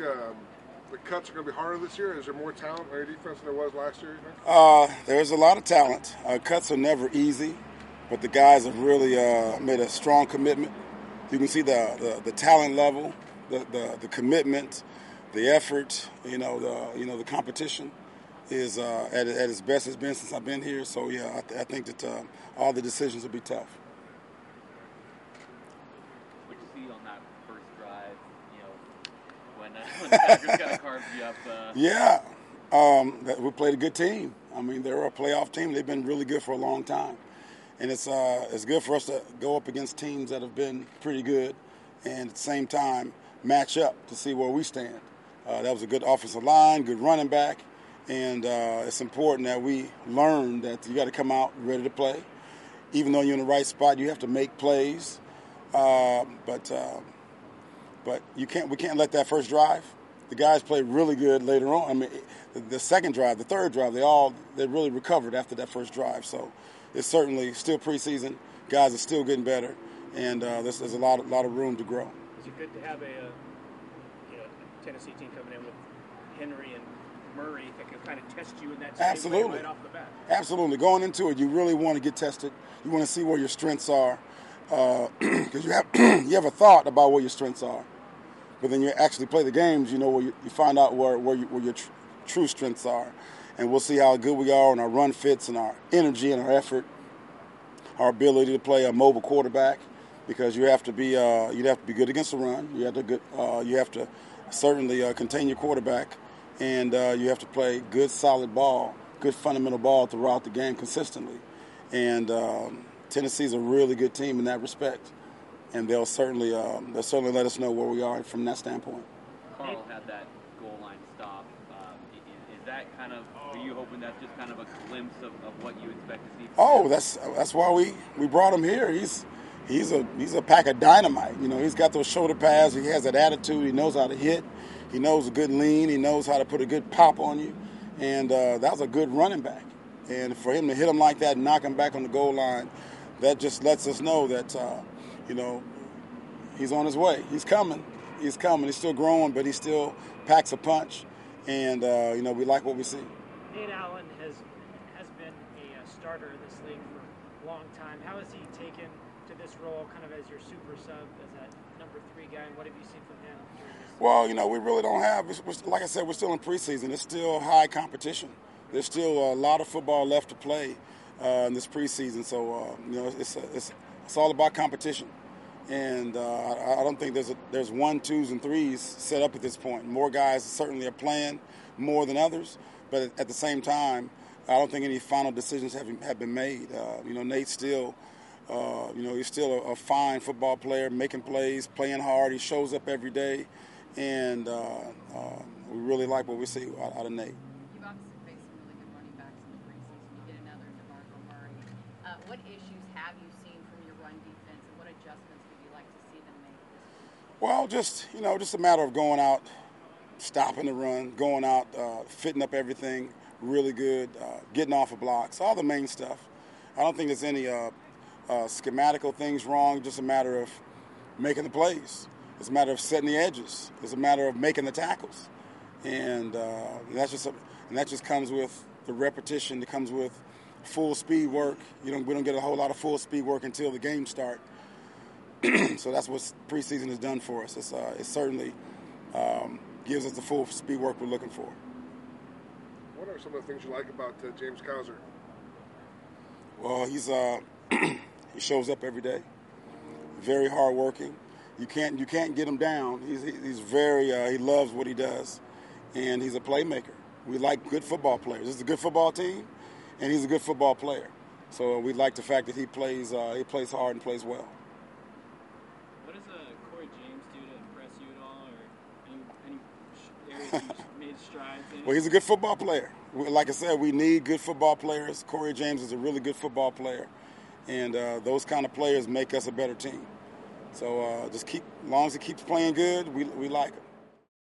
the cuts are going to be harder this year? Is there more talent on your defense than there was last year, you think? There's a lot of talent. Cuts are never easy, but the guys have really made a strong commitment. You can see the talent level, the commitment, the effort. The competition is at its best it's been since I've been here. So yeah, I think that all the decisions will be tough. What did you see on that first drive? When the Packers kind of carved you up. Yeah, we played a good team. I mean, they're a playoff team. They've been really good for a long time. And it's good for us to go up against teams that have been pretty good and at the same time match up to see where we stand. That was a good offensive line, good running back, and it's important that we learn that you got to come out ready to play. Even though you're in the right spot, you have to make plays. But we can't let that first drive. The guys played really good later on. I mean, the second drive, the third drive, they really recovered after that first drive. So it's certainly still preseason. Guys are still getting better, and there's a lot of room to grow. Is it good to have a Tennessee team coming in with Henry and Murray that can kind of test you in that same way right off the bat? Absolutely. Going into it, you really want to get tested. You want to see where your strengths are, because you have a thought about where your strengths are, but then you actually play the games. Where you find out where your true strengths are. And we'll see how good we are on our run fits and our energy and our effort, our ability to play a mobile quarterback, because you have to be good against the run. You have to certainly contain your quarterback, and you have to play good, solid ball, good fundamental ball throughout the game consistently. And Tennessee's a really good team in that respect, and they'll certainly let us know where we are from that standpoint. Carl had that goal line stop. Is that kind of? Are you hoping that's just kind of a glimpse of what you expect to see? Oh, that's why we brought him here. He's a pack of dynamite. He's got those shoulder pads. He has that attitude. He knows how to hit. He knows a good lean. He knows how to put a good pop on you. And that was a good running back. And for him to hit him like that and knock him back on the goal line, that just lets us know that he's on his way. He's coming. He's still growing, but he still packs a punch. And we like what we see. Nate Allen has been a starter in this league for a long time. How has he taken to this role, kind of as your super sub, as that number 3 guy? And what have you seen from him during this? Well, we really don't have. Like I said, we're still in preseason. It's still high competition. There's still a lot of football left to play in this preseason. So it's all about competition. And I don't think there's 1, 2s, and 3s set up at this point. More guys certainly are playing more than others, but at the same time, I don't think any final decisions have been made. Nate's still, he's still a fine football player, making plays, playing hard. He shows up every day, and we really like what we see out of Nate. You've obviously faced some really good running backs in the preseason. You get another DeMarco Murray. What issues have you seen from your run defense, and what adjustments would you like to see them make this week? Well, just a matter of going out, stopping the run, going out, fitting up everything really good, getting off of blocks, all the main stuff. I don't think there's any schematical things wrong. Just a matter of making the plays. It's a matter of setting the edges. It's a matter of making the tackles, and that just comes with the repetition. It comes with full speed work. We don't get a whole lot of full speed work until the game starts. So that's what preseason has done for us. It certainly gives us the full speed work we're looking for. What are some of the things you like about James Cowser? Well, he shows up every day. Very hardworking. You can't get him down. He's very he loves what he does, and he's a playmaker. We like good football players. This is a good football team, and he's a good football player. So we like the fact that he plays hard and plays well. What does Corey James do to impress you at all, or any areas he's made strides in? Well, he's a good football player. Like I said, we need good football players. Corey James is a really good football player, and those kind of players make us a better team. So as long as he keeps playing good, we like him.